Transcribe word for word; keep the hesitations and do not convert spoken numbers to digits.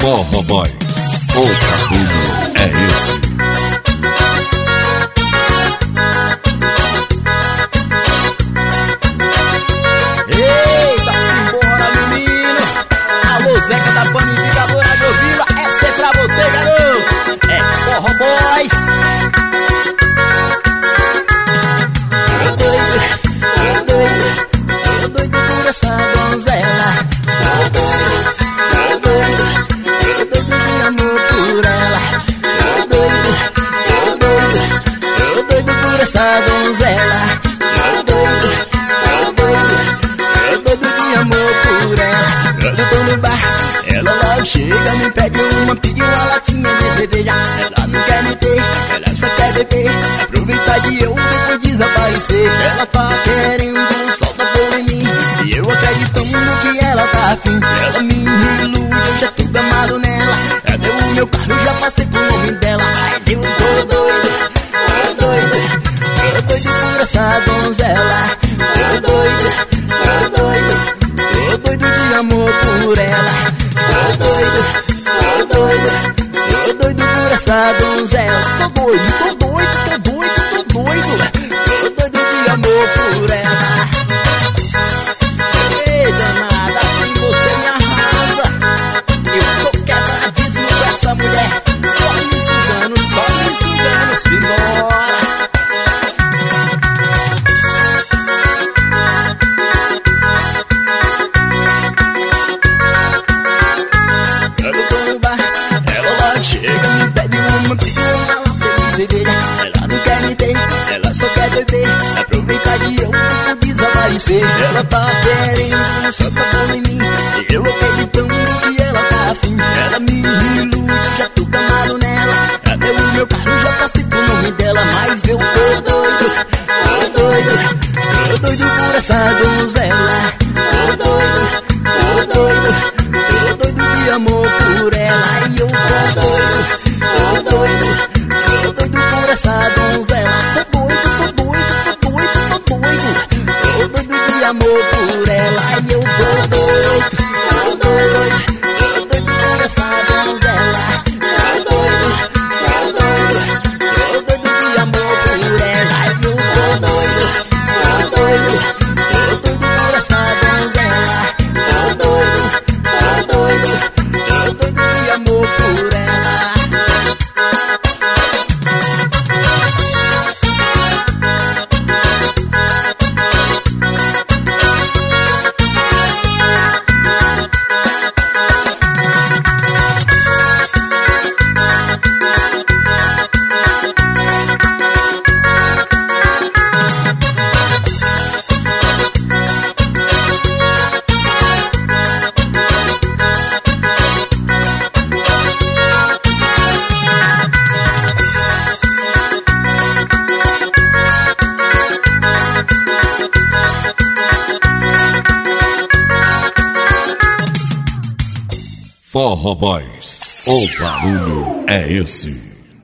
Forró Boys, o caminho é esse. Eita, simbora, menino. Alô, Zeca da Panificadora de Vila, essa é pra você, garoto. É Forró Boys. Tô doido, tô doido, tô doido por essa donzela. Tô doido, tô doido, tô doido de amor por ela. Tô doido, tô doido, tô doido por essa donzela. Tô doido, tô doido, tô doido de amor por ela. Eu tô no bar, ela logo chega, me pede uma, pede uma latinha de cerveja. Ela não quer me ter, ela só quer beber, aproveitar de eu depois desaparecer. Ela tá querendo, solta por mim, e eu acreditando no que ela tá afim. Ela me ilude, eu já tudo amado nela. Cadê o meu carro, eu já passei pro nome dela. Mas eu tô doido, tô doido, tô doido por essa donzela. Tô doido, tô doido, tô doido de amor por ela. Tô doido, tô doido, tô doido por essa donzela. Tô doido, tô doido, tô doido, tô doido, tô doido de amor por ela. Ei, danada, assim você me arrasa. Eu tô quebradíssimo com essa mulher. Só me sugando, só me sugando, simbora. Ela não quer me ter, ela só quer beber, aproveitar de eu não desaparecer. Ela tá querendo, só tá por mim, e eu acreditando que ela tá afim. Ela me ilude, já tô amado nela. Até o meu carro já passei pro nome dela. Mas eu tô doido, tô doido, tô doido por essa donzela. Tô doido, tô doido, tô doido de amor por ela. E eu tô doido, tô doido, tô doido por essa donzela. Tô doido, tô doido, tô doido, tô doido, tô doido de amor por ela. E eu tô doido, tô doido, tô doido por essa donzela. Tô doido, tô doido, tô doido de amor por ela. E eu tô doido, tô doido, tô doido por essa donzela. Tô doido, tô doido, tô doido de amor por ela. Forró Boys, o barulho é esse.